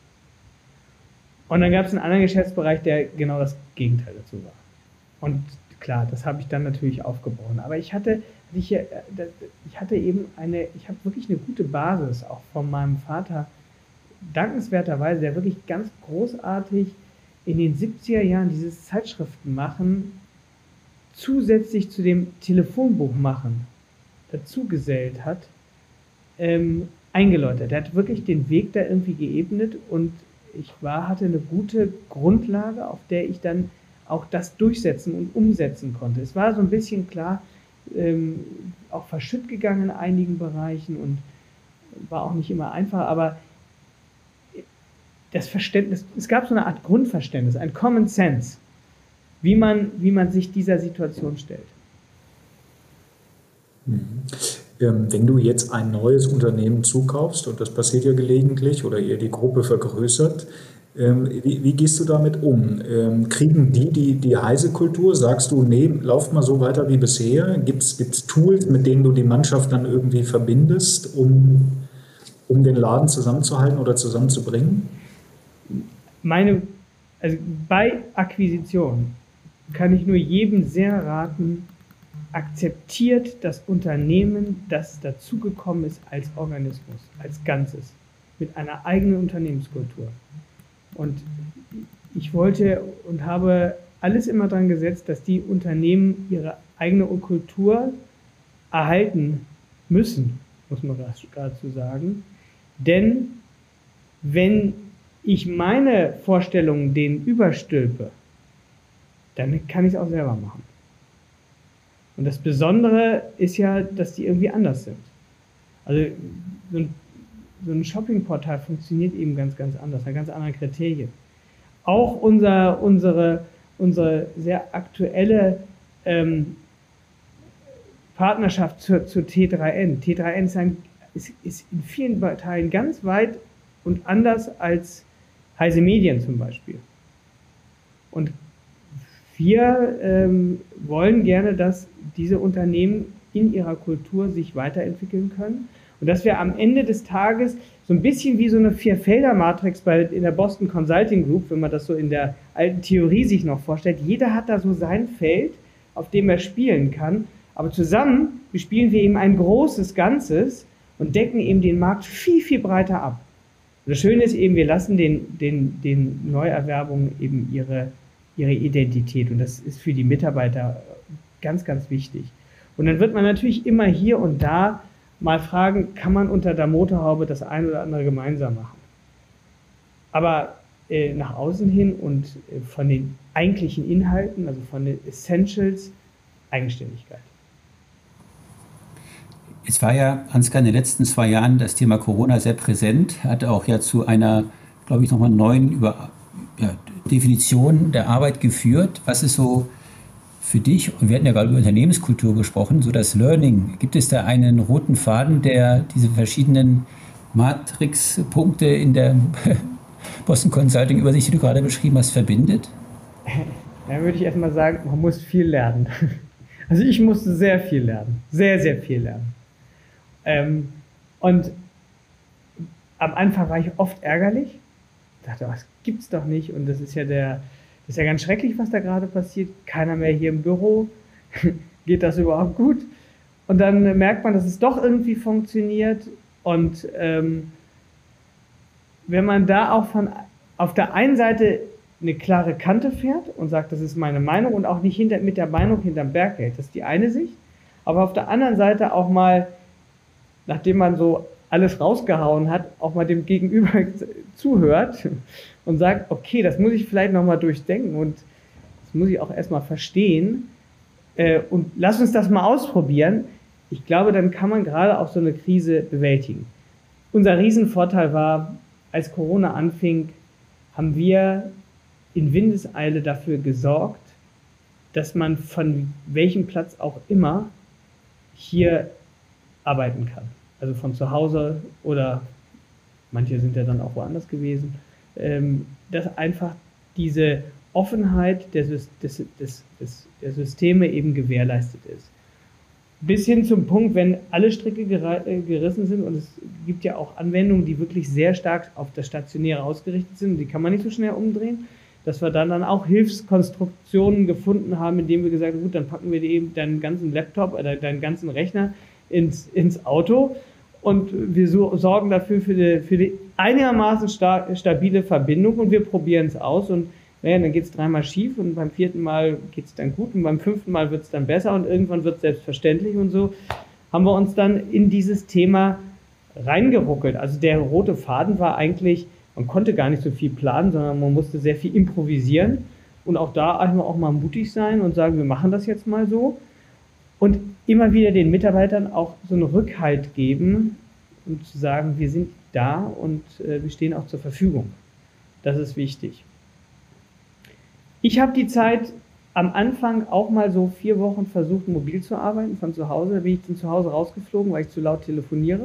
Und dann gab es einen anderen Geschäftsbereich, der genau das Gegenteil dazu war. Und klar, das habe ich dann natürlich aufgebrochen. Aber ich hatte, ich, ich hatte eben eine, ich habe wirklich eine gute Basis, auch von meinem Vater, dankenswerterweise, der wirklich ganz großartig in den siebziger Jahren dieses Zeitschriftenmachen zusätzlich zu dem Telefonbuchmachen dazugesellt hat, ähm, eingeläutet. Er hat wirklich den Weg da irgendwie geebnet und ich war, hatte eine gute Grundlage, auf der ich dann auch das durchsetzen und umsetzen konnte. Es war so ein bisschen klar, ähm, auch verschütt gegangen in einigen Bereichen und war auch nicht immer einfach, aber das Verständnis, es gab so eine Art Grundverständnis, ein Common Sense, wie man, wie man sich dieser Situation stellt. Mhm. Wenn du jetzt ein neues Unternehmen zukaufst, und das passiert ja gelegentlich, oder ihr die Gruppe vergrößert, wie, wie gehst du damit um? Kriegen die die, die Heise-Kultur? Sagst du, nee, lauft mal so weiter wie bisher? Gibt es Tools, mit denen du die Mannschaft dann irgendwie verbindest, um, um den Laden zusammenzuhalten oder zusammenzubringen? Meine, also bei Akquisition kann ich nur jedem sehr raten, akzeptiert das Unternehmen, das dazugekommen ist, als Organismus, als Ganzes, mit einer eigenen Unternehmenskultur. Und ich wollte und habe alles immer dran gesetzt, dass die Unternehmen ihre eigene Kultur erhalten müssen, muss man geradezu sagen. Denn wenn ich meine Vorstellungen denen überstülpe, dann kann ich es auch selber machen. Und das Besondere ist ja, dass die irgendwie anders sind. Also so ein, so ein Shoppingportal funktioniert eben ganz, ganz anders, nach ganz anderen Kriterien. Auch unser, unsere, unsere sehr aktuelle ähm, Partnerschaft zur, zur T drei N. T drei N ist, ein, ist, ist in vielen Teilen ganz weit und anders als Heise Medien zum Beispiel. Und wir ähm, wollen gerne, dass diese Unternehmen in ihrer Kultur sich weiterentwickeln können und dass wir am Ende des Tages so ein bisschen wie so eine Vier-Felder-Matrix bei, in der Boston Consulting Group, wenn man das so in der alten Theorie sich noch vorstellt, jeder hat da so sein Feld, auf dem er spielen kann, aber zusammen bespielen wir eben ein großes Ganzes und decken eben den Markt viel, viel breiter ab. Und das Schöne ist eben, wir lassen den, den, den Neuerwerbungen eben ihre, ihre Identität und das ist für die Mitarbeiter ganz, ganz wichtig. Und dann wird man natürlich immer hier und da mal fragen, kann man unter der Motorhaube das eine oder andere gemeinsam machen? Aber äh, nach außen hin und äh, von den eigentlichen Inhalten, also von den Essentials, Eigenständigkeit. Es war ja, Ansgar, in den letzten zwei Jahren das Thema Corona sehr präsent, hat auch ja zu einer, glaube ich, nochmal neuen Über, ja, Definition der Arbeit geführt. Was ist so für dich, und wir hatten ja gerade über Unternehmenskultur gesprochen, so das Learning, gibt es da einen roten Faden, der diese verschiedenen Matrixpunkte in der Boston Consulting Übersicht, die du gerade beschrieben hast, verbindet? Da würde ich erstmal sagen, man muss viel lernen. Also ich musste sehr viel lernen, sehr, sehr viel lernen. Ähm, und am Anfang war ich oft ärgerlich, dachte, das gibt's doch nicht und das ist ja der Das ist ja ganz schrecklich, was da gerade passiert. Keiner mehr hier im Büro. Geht das überhaupt gut? Und dann merkt man, dass es doch irgendwie funktioniert. Und ähm, wenn man da auch von auf der einen Seite eine klare Kante fährt und sagt, das ist meine Meinung und auch nicht hinter, mit der Meinung hinterm Berg hält, das ist die eine Sicht. Aber auf der anderen Seite auch mal, nachdem man so alles rausgehauen hat, auch mal dem Gegenüber zuhört und sagt, okay, das muss ich vielleicht nochmal durchdenken und das muss ich auch erstmal verstehen äh, und lass uns das mal ausprobieren. Ich glaube, dann kann man gerade auch so eine Krise bewältigen. Unser Riesenvorteil war, als Corona anfing, haben wir in Windeseile dafür gesorgt, dass man von welchem Platz auch immer hier arbeiten kann. Also von zu Hause oder manche sind ja dann auch woanders gewesen, ähm, dass einfach diese Offenheit der, des, des, des, der Systeme eben gewährleistet ist. Bis hin zum Punkt, wenn alle Stricke gerissen sind und es gibt ja auch Anwendungen, die wirklich sehr stark auf das Stationäre ausgerichtet sind und die kann man nicht so schnell umdrehen, dass wir dann, dann auch Hilfskonstruktionen gefunden haben, indem wir gesagt haben, gut, dann packen wir dir eben deinen ganzen Laptop oder deinen ganzen Rechner ins, ins Auto und wir so, sorgen dafür für die, für die einigermaßen sta- stabile Verbindung und wir probieren es aus und naja, dann geht es dreimal schief und beim vierten Mal geht es dann gut und beim fünften Mal wird es dann besser und irgendwann wird es selbstverständlich und so haben wir uns dann in dieses Thema reingeruckelt. Also der rote Faden war eigentlich, man konnte gar nicht so viel planen, sondern man musste sehr viel improvisieren und auch da einfach auch mal mutig sein und sagen, wir machen das jetzt mal so und immer wieder den Mitarbeitern auch so einen Rückhalt geben und zu sagen, wir sind da und äh, wir stehen auch zur Verfügung. Das ist wichtig. Ich habe die Zeit am Anfang auch mal so vier Wochen versucht, mobil zu arbeiten von zu Hause. Da bin ich dann zu Hause rausgeflogen, weil ich zu laut telefoniere.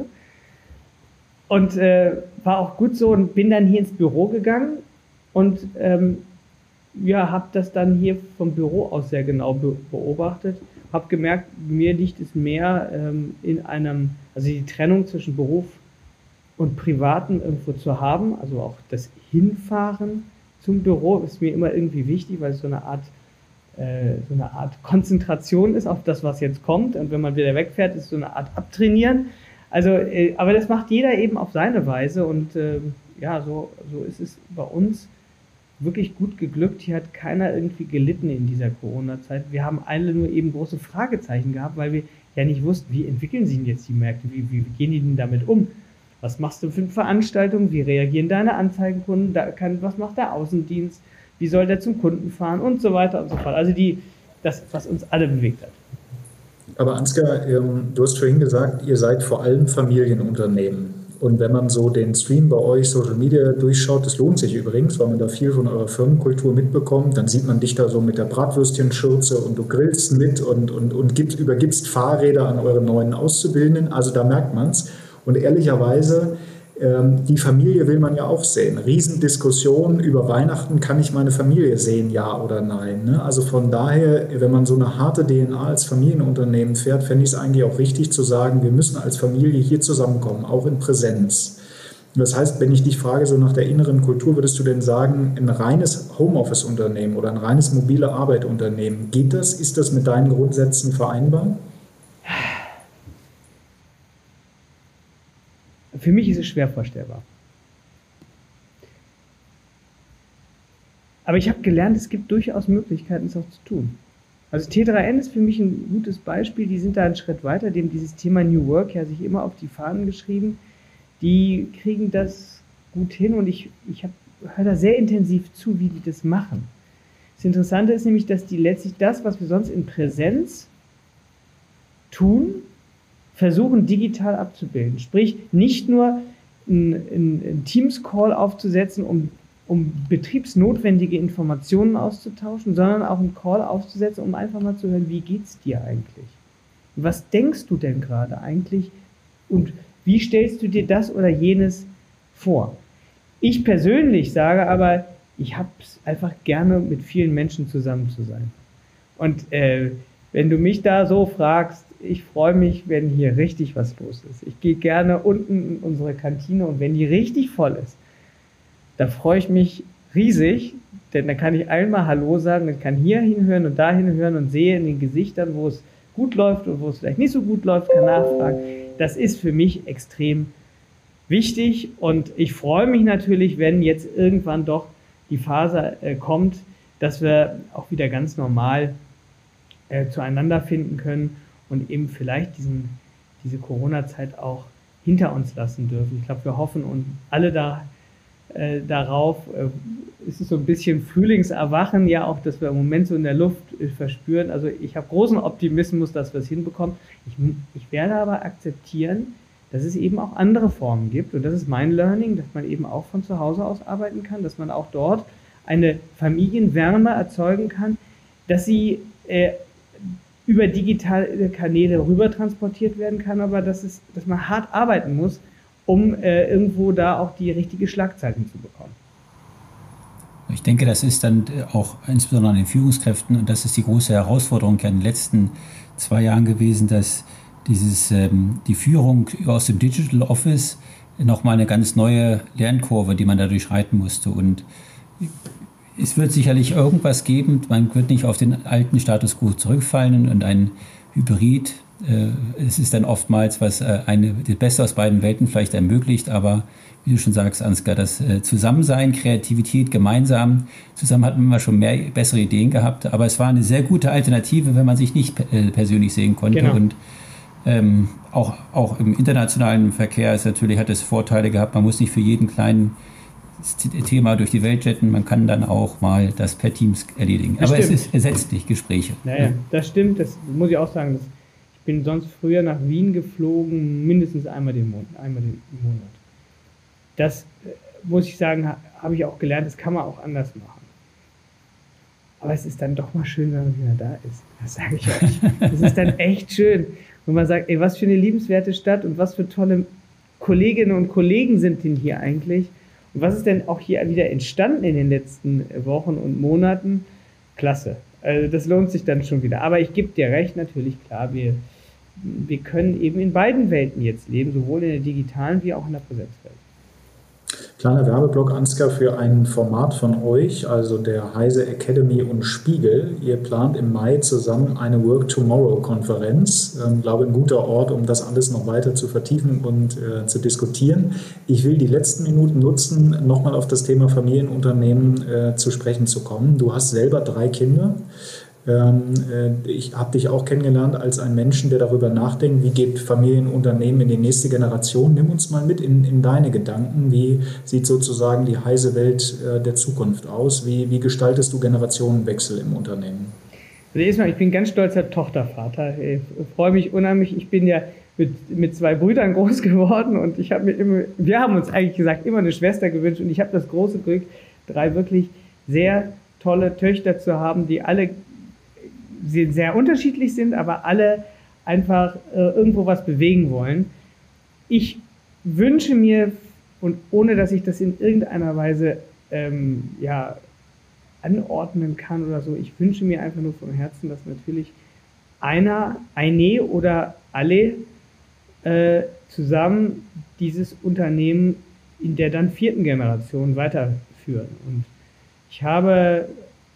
Und äh, war auch gut so und bin dann hier ins Büro gegangen und ähm, ja, habe das dann hier vom Büro aus sehr genau be- beobachtet. Habe gemerkt, mir liegt es mehr ähm, in einem, also die Trennung zwischen Beruf und Privaten irgendwo zu haben, also auch das Hinfahren zum Büro ist mir immer irgendwie wichtig, weil es so eine Art, äh, so eine Art Konzentration ist auf das, was jetzt kommt. Und wenn man wieder wegfährt, ist es so eine Art Abtrainieren. Also, äh, aber das macht jeder eben auf seine Weise. Und äh, ja, so, so ist es bei uns wirklich gut geglückt. Hier hat keiner irgendwie gelitten in dieser Corona-Zeit. Wir haben alle nur eben große Fragezeichen gehabt, weil wir ja nicht wussten, wie entwickeln sich denn jetzt die Märkte? Wie, wie gehen die denn damit um? Was machst du für eine Veranstaltung? Wie reagieren deine Anzeigenkunden? Da kann, was macht der Außendienst? Wie soll der zum Kunden fahren? Und so weiter und so fort. Also die, das, was uns alle bewegt hat. Aber Ansgar, ähm, du hast vorhin gesagt, ihr seid vor allem Familienunternehmen. Und wenn man so den Stream bei euch, Social Media durchschaut, das lohnt sich übrigens, weil man da viel von eurer Firmenkultur mitbekommt, dann sieht man dich da so mit der Bratwürstchenschürze und du grillst mit und, und, und gibst, übergibst Fahrräder an eure neuen Auszubildenden. Also da merkt man es. Und ehrlicherweise, ähm, die Familie will man ja auch sehen. Riesendiskussion über Weihnachten, kann ich meine Familie sehen, ja oder nein? Ne? Also von daher, wenn man so eine harte D N A als Familienunternehmen fährt, fände ich es eigentlich auch richtig zu sagen, wir müssen als Familie hier zusammenkommen, auch in Präsenz. Das heißt, wenn ich dich frage, so nach der inneren Kultur, würdest du denn sagen, ein reines Homeoffice-Unternehmen oder ein reines mobile Arbeit-Unternehmen, geht das? Ist das mit deinen Grundsätzen vereinbar? Für mich ist es schwer vorstellbar. Aber ich habe gelernt, es gibt durchaus Möglichkeiten, es auch zu tun. Also T drei N ist für mich ein gutes Beispiel. Die sind da einen Schritt weiter, die haben dieses Thema New Work ja sich immer auf die Fahnen geschrieben. Die kriegen das gut hin und ich, ich höre da sehr intensiv zu, wie die das machen. Das Interessante ist nämlich, dass die letztlich das, was wir sonst in Präsenz tun, versuchen digital abzubilden. Sprich, nicht nur einen, einen Teams-Call aufzusetzen, um, um betriebsnotwendige Informationen auszutauschen, sondern auch einen Call aufzusetzen, um einfach mal zu hören, wie geht's dir eigentlich? Was denkst du denn gerade eigentlich? Und wie stellst du dir das oder jenes vor? Ich persönlich sage aber, ich habe es einfach gerne, mit vielen Menschen zusammen zu sein. Und äh, wenn du mich da so fragst, ich freue mich, wenn hier richtig was los ist. Ich gehe gerne unten in unsere Kantine und wenn die richtig voll ist, da freue ich mich riesig, denn dann kann ich allen mal Hallo sagen, ich kann hier hinhören und da hinhören und sehe in den Gesichtern, wo es gut läuft und wo es vielleicht nicht so gut läuft, kann nachfragen. Das ist für mich extrem wichtig und ich freue mich natürlich, wenn jetzt irgendwann doch die Phase äh, kommt, dass wir auch wieder ganz normal äh, zueinander finden können und eben vielleicht diesen, diese Corona-Zeit auch hinter uns lassen dürfen. Ich glaube, wir hoffen und alle da, äh, darauf. Äh, es ist so ein bisschen Frühlingserwachen, ja auch, dass wir im Moment so in der Luft äh, verspüren. Also ich habe großen Optimismus, dass wir es hinbekommen. Ich, ich werde aber akzeptieren, dass es eben auch andere Formen gibt. Und das ist mein Learning, dass man eben auch von zu Hause aus arbeiten kann, dass man auch dort eine Familienwärme erzeugen kann, dass sie äh, über digitale Kanäle rüber transportiert werden kann, aber dass, es, dass man hart arbeiten muss, um äh, irgendwo da auch die richtige Schlagzahl hinzubekommen. Ich denke, das ist dann auch insbesondere an den Führungskräften, und das ist die große Herausforderung ja in den letzten zwei Jahren gewesen, dass dieses, ähm, die Führung aus dem Digital Office nochmal eine ganz neue Lernkurve, die man da durchschreiten musste. Und es wird sicherlich irgendwas geben, man wird nicht auf den alten Status quo zurückfallen und ein Hybrid, äh, es ist dann oftmals, was äh, eine, das Beste aus beiden Welten vielleicht ermöglicht, aber wie du schon sagst, Ansgar, das äh, Zusammensein, Kreativität, gemeinsam, zusammen hatten wir schon mehr bessere Ideen gehabt, aber es war eine sehr gute Alternative, wenn man sich nicht äh, persönlich sehen konnte. Genau. Und ähm, auch, auch im internationalen Verkehr ist natürlich, hat es Vorteile gehabt, man muss nicht für jeden kleinen Thema durch die Welt jetten, man kann dann auch mal das per Teams erledigen. Das Aber stimmt. Es ist ersetzt nicht Gespräche. Naja, das stimmt, das muss ich auch sagen. Das, ich bin sonst früher nach Wien geflogen, mindestens einmal den Monat. Einmal den Monat. Das, äh, muss ich sagen, ha, habe ich auch gelernt, das kann man auch anders machen. Aber es ist dann doch mal schön, wenn man wieder da ist. Das sage ich euch. Es ist dann echt schön. Und man sagt, ey, was für eine liebenswerte Stadt und was für tolle Kolleginnen und Kollegen sind denn hier eigentlich? Und was ist denn auch hier wieder entstanden in den letzten Wochen und Monaten? Klasse. Also das lohnt sich dann schon wieder. Aber ich gebe dir recht, natürlich, klar, wir, wir können eben in beiden Welten jetzt leben, sowohl in der digitalen wie auch in der Präsenzwelt. Kleiner Werbeblock, Ansgar, für ein Format von euch, also der Heise Academy und Spiegel. Ihr plant im Mai zusammen eine Work Tomorrow-Konferenz. Ich ähm, glaube, ein guter Ort, um das alles noch weiter zu vertiefen und äh, zu diskutieren. Ich will die letzten Minuten nutzen, nochmal auf das Thema Familienunternehmen äh, zu sprechen zu kommen. Du hast selber drei Kinder. Ich habe dich auch kennengelernt als einen Menschen, der darüber nachdenkt, wie geht Familienunternehmen in die nächste Generation. Nimm uns mal mit in, in deine Gedanken. Wie sieht sozusagen die heise Welt der Zukunft aus? Wie, wie gestaltest du Generationenwechsel im Unternehmen? Also erstmal, ich bin ganz stolzer Tochtervater. Ich freue mich unheimlich. Ich bin ja mit, mit zwei Brüdern groß geworden und ich habe mir immer, wir haben uns eigentlich gesagt, immer eine Schwester gewünscht und ich habe das große Glück, drei wirklich sehr tolle Töchter zu haben, die alle sehr unterschiedlich sind, aber alle einfach äh, irgendwo was bewegen wollen. Ich wünsche mir, und ohne dass ich das in irgendeiner Weise ähm, ja, anordnen kann oder so, ich wünsche mir einfach nur vom Herzen, dass natürlich einer, eine oder alle äh, zusammen dieses Unternehmen in der dann vierten Generation weiterführen. Und ich habe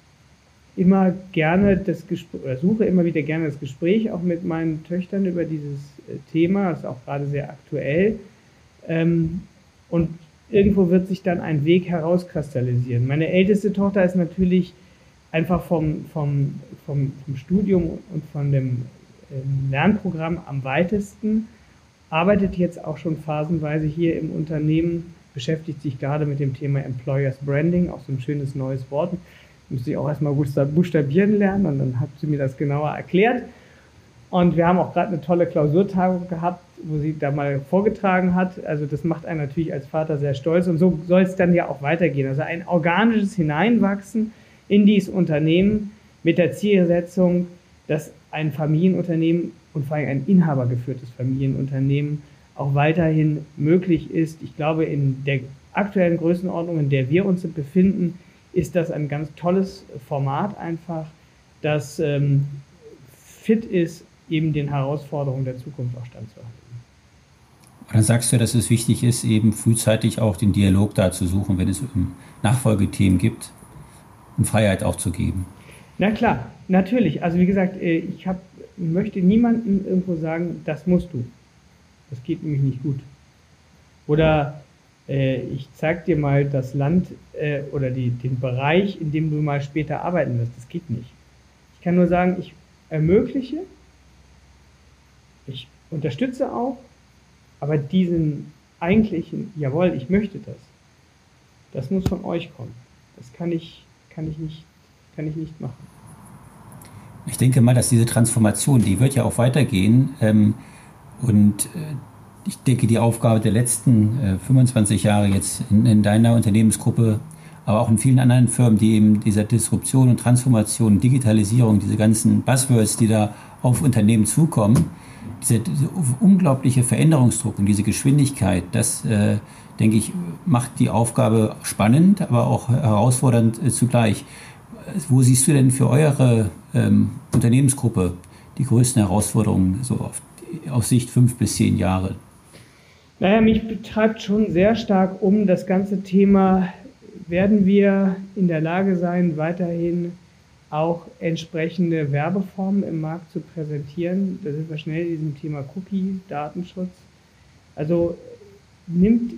immer gerne das Gespräch, oder suche immer wieder gerne das Gespräch auch mit meinen Töchtern über dieses Thema, das ist auch gerade sehr aktuell. Ähm, und irgendwo wird sich dann ein Weg herauskristallisieren. Meine älteste Tochter ist natürlich einfach vom, vom, vom, vom Studium und von dem ähm, Lernprogramm am weitesten, arbeitet jetzt auch schon phasenweise hier im Unternehmen, beschäftigt sich gerade mit dem Thema Employers Branding, auch so ein schönes neues Wort. Musste ich auch erstmal buchstabieren lernen und dann hat sie mir das genauer erklärt. Und wir haben auch gerade eine tolle Klausurtagung gehabt, wo sie da mal vorgetragen hat. Also das macht einen natürlich als Vater sehr stolz und so soll es dann ja auch weitergehen. Also ein organisches Hineinwachsen in dieses Unternehmen mit der Zielsetzung, dass ein Familienunternehmen und vor allem ein inhabergeführtes Familienunternehmen auch weiterhin möglich ist. Ich glaube, in der aktuellen Größenordnung, in der wir uns befinden, ist das ein ganz tolles Format einfach, das ähm, fit ist, eben den Herausforderungen der Zukunft auch standzuhalten. Und dann sagst du, dass es wichtig ist, eben frühzeitig auch den Dialog da zu suchen, wenn es um Nachfolgethemen gibt und Freiheit auch zu geben. Na klar, natürlich. Also wie gesagt, ich hab, möchte niemandem irgendwo sagen, das musst du. Das geht nämlich nicht gut. Oder äh, ich zeig dir mal das Land äh, oder die, den Bereich, in dem du mal später arbeiten wirst. Das geht nicht. Ich kann nur sagen, ich ermögliche, ich unterstütze auch, aber diesen eigentlichen, jawohl, ich möchte das, das muss von euch kommen. Das kann ich, kann ich nicht, kann ich nicht machen. Ich denke mal, dass diese Transformation, die wird ja auch weitergehen. Ähm, und äh, ich denke, die Aufgabe der letzten äh, fünfundzwanzig Jahre jetzt in, in deiner Unternehmensgruppe, aber auch in vielen anderen Firmen, die eben dieser Disruption und Transformation, Digitalisierung, diese ganzen Buzzwords, die da auf Unternehmen zukommen, dieser, dieser unglaubliche Veränderungsdruck und diese Geschwindigkeit, das, äh, denke ich, macht die Aufgabe spannend, aber auch herausfordernd äh, zugleich. Wo siehst du denn für eure ähm, Unternehmensgruppe die größten Herausforderungen so auf, auf Sicht fünf bis zehn Jahre? Naja, mich betreibt schon sehr stark um das ganze Thema, werden wir in der Lage sein, weiterhin auch entsprechende Werbeformen im Markt zu präsentieren. Da sind wir schnell in diesem Thema Cookie, Datenschutz. Also nimmt,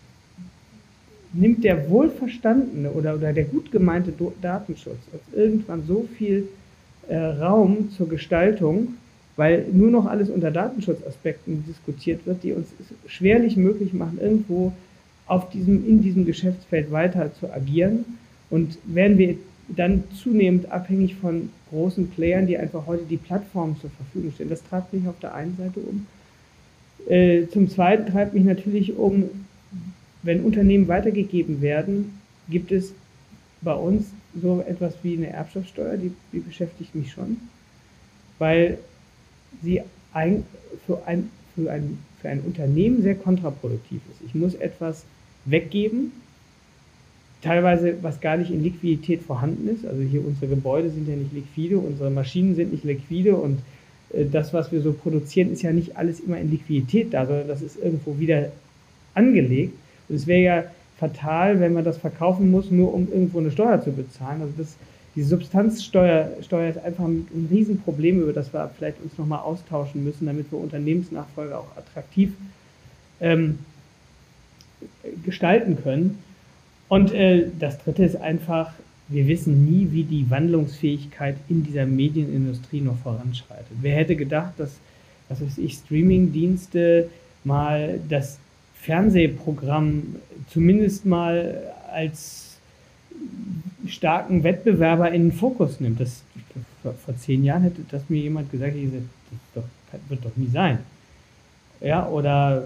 nimmt der wohlverstandene oder, oder der gut gemeinte Datenschutz irgendwann so viel äh, Raum zur Gestaltung, weil nur noch alles unter Datenschutzaspekten diskutiert wird, die uns schwerlich möglich machen, irgendwo auf diesem, in diesem Geschäftsfeld weiter zu agieren. Und werden wir dann zunehmend abhängig von großen Playern, die einfach heute die Plattformen zur Verfügung stellen. Das treibt mich auf der einen Seite um. Äh, zum Zweiten treibt mich natürlich um, wenn Unternehmen weitergegeben werden, gibt es bei uns so etwas wie eine Erbschaftssteuer, die, die beschäftigt mich schon, weil sie ein, für, ein, für, ein, für ein Unternehmen sehr kontraproduktiv ist. Ich muss etwas weggeben, teilweise was gar nicht in Liquidität vorhanden ist. Also hier unsere Gebäude sind ja nicht liquide, unsere Maschinen sind nicht liquide und äh, das, was wir so produzieren, ist ja nicht alles immer in Liquidität da, sondern das ist irgendwo wieder angelegt. Und es wäre ja fatal, wenn man das verkaufen muss, nur um irgendwo eine Steuer zu bezahlen. Also das, die Substanzsteuer Steuer ist einfach ein, ein Riesenproblem, über das wir vielleicht uns nochmal austauschen müssen, damit wir Unternehmensnachfolge auch attraktiv ähm, gestalten können. Und äh, das Dritte ist einfach, wir wissen nie, wie die Wandlungsfähigkeit in dieser Medienindustrie noch voranschreitet. Wer hätte gedacht, dass, was weiß ich, Streamingdienste mal das Fernsehprogramm zumindest mal als starken Wettbewerber in den Fokus nimmt. Das vor, vor zehn Jahren hätte das mir jemand gesagt, ich gesagt, das, doch, das wird doch nie sein. Ja, oder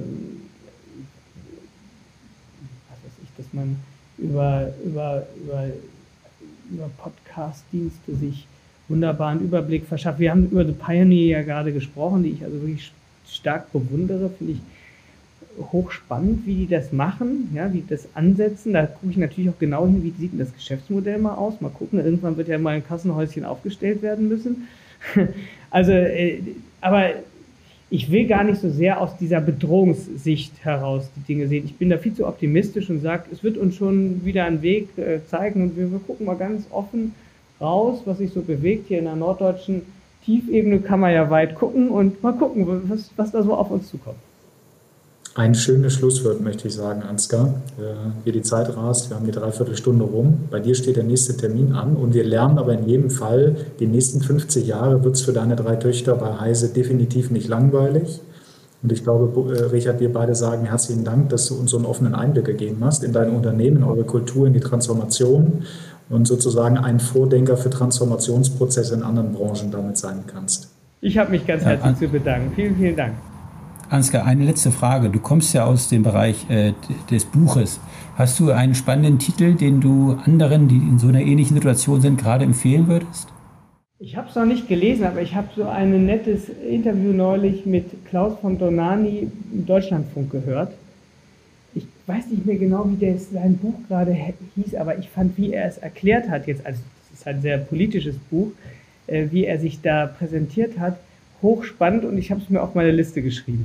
was weiß ich, dass man über, über, über, über Podcast-Dienste sich wunderbaren Überblick verschafft. Wir haben über The Pioneer ja gerade gesprochen, die ich also wirklich stark bewundere, finde ich hochspannend, wie die das machen, ja, wie die das ansetzen. Da gucke ich natürlich auch genau hin, wie sieht denn das Geschäftsmodell mal aus. Mal gucken, irgendwann wird ja mal ein Kassenhäuschen aufgestellt werden müssen. Also, äh, aber ich will gar nicht so sehr aus dieser Bedrohungssicht heraus die Dinge sehen. Ich bin da viel zu optimistisch und sage, es wird uns schon wieder einen Weg äh, zeigen und wir, wir gucken mal ganz offen raus, was sich so bewegt. Hier in der norddeutschen Tiefebene kann man ja weit gucken und mal gucken, was, was da so auf uns zukommt. Ein schönes Schlusswort, möchte ich sagen, Ansgar. Wie die Zeit rast, wir haben die Dreiviertelstunde rum. Bei dir steht der nächste Termin an und wir lernen aber in jedem Fall, die nächsten fünfzig Jahre wird es für deine drei Töchter bei Heise definitiv nicht langweilig. Und ich glaube, Richard, wir beide sagen herzlichen Dank, dass du uns so einen offenen Einblick gegeben hast in dein Unternehmen, in eure Kultur, in die Transformation und sozusagen ein Vordenker für Transformationsprozesse in anderen Branchen damit sein kannst. Ich habe mich ganz herzlich zu bedanken. Vielen, vielen Dank. Ansgar, eine letzte Frage. Du kommst ja aus dem Bereich äh, des Buches. Hast du einen spannenden Titel, den du anderen, die in so einer ähnlichen Situation sind, gerade empfehlen würdest? Ich habe es noch nicht gelesen, aber ich habe so ein nettes Interview neulich mit Klaus von Donani im Deutschlandfunk gehört. Ich weiß nicht mehr genau, wie der, sein Buch gerade hieß, aber ich fand, wie er es erklärt hat jetzt, also das ist halt ein sehr politisches Buch, äh, wie er sich da präsentiert hat, hochspannend und ich habe es mir auf meine Liste geschrieben.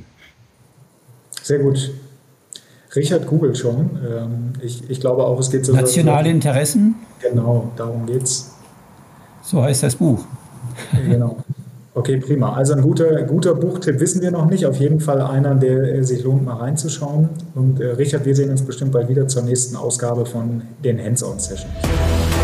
Sehr gut. Richard googelt schon. Ich, ich glaube auch, es geht so. Nationale Interessen? Genau, darum geht's. So heißt das Buch. Genau. Okay, prima. Also ein guter, guter Buchtipp wissen wir noch nicht. Auf jeden Fall einer, der sich lohnt, mal reinzuschauen. Und Richard, wir sehen uns bestimmt bald wieder zur nächsten Ausgabe von den Hands-on-Sessions.